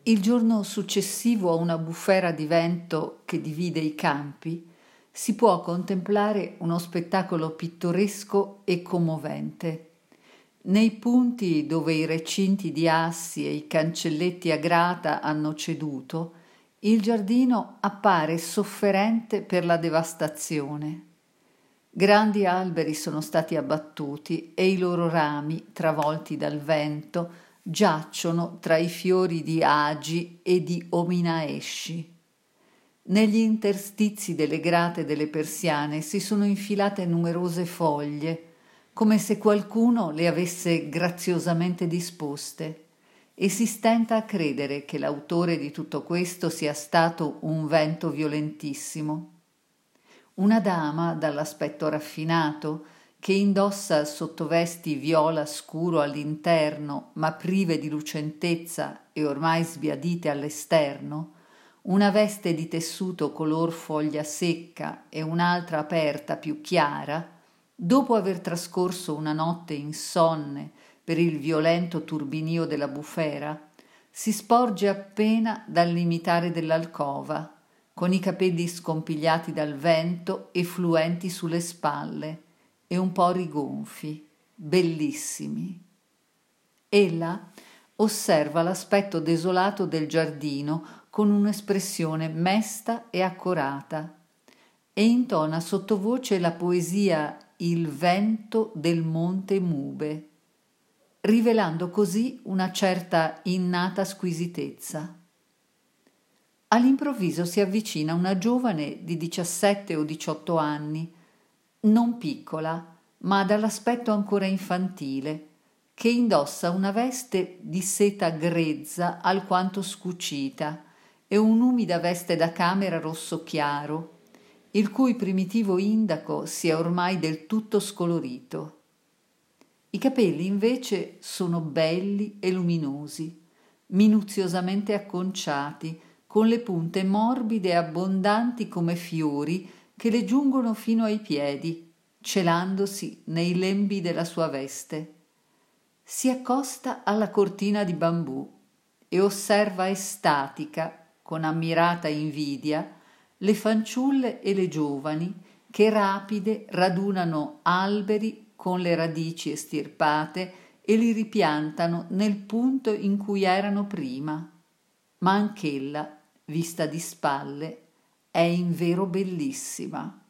Il giorno successivo a una bufera di vento che divide i campi, si può contemplare uno spettacolo pittoresco e commovente. Nei punti dove i recinti di assi e i cancelletti a grata hanno ceduto, il giardino appare sofferente per la devastazione. Grandi alberi sono stati abbattuti e i loro rami, travolti dal vento, giacciono tra i fiori di agi e di ominaesci. Negli interstizi delle grate delle persiane si sono infilate numerose foglie, come se qualcuno le avesse graziosamente disposte, e si stenta a credere che l'autore di tutto questo sia stato un vento violentissimo. Una dama dall'aspetto raffinato, che indossa sottovesti viola scuro all'interno, ma prive di lucentezza e ormai sbiadite all'esterno, una veste di tessuto color foglia secca e un'altra aperta più chiara, dopo aver trascorso una notte insonne per il violento turbinio della bufera, si sporge appena dal limitare dell'alcova, con i capelli scompigliati dal vento e fluenti sulle spalle e un po' rigonfi, bellissimi. Ella osserva l'aspetto desolato del giardino con un'espressione mesta e accorata e intona sottovoce la poesia Il vento del monte Mube, rivelando così una certa innata squisitezza. All'improvviso si avvicina una giovane di 17 o 18 anni, non piccola, ma dall'aspetto ancora infantile, che indossa una veste di seta grezza alquanto scucita e un'umida veste da camera rosso chiaro, il cui primitivo indaco si è ormai del tutto scolorito. I capelli invece sono belli e luminosi, minuziosamente acconciati, con le punte morbide e abbondanti come fiori che le giungono fino ai piedi, celandosi nei lembi della sua veste. Si accosta alla cortina di bambù e osserva estatica, con ammirata invidia, le fanciulle e le giovani che rapide radunano alberi con le radici estirpate e li ripiantano nel punto in cui erano prima. Ma anch'ella, vista di spalle, è invero bellissima.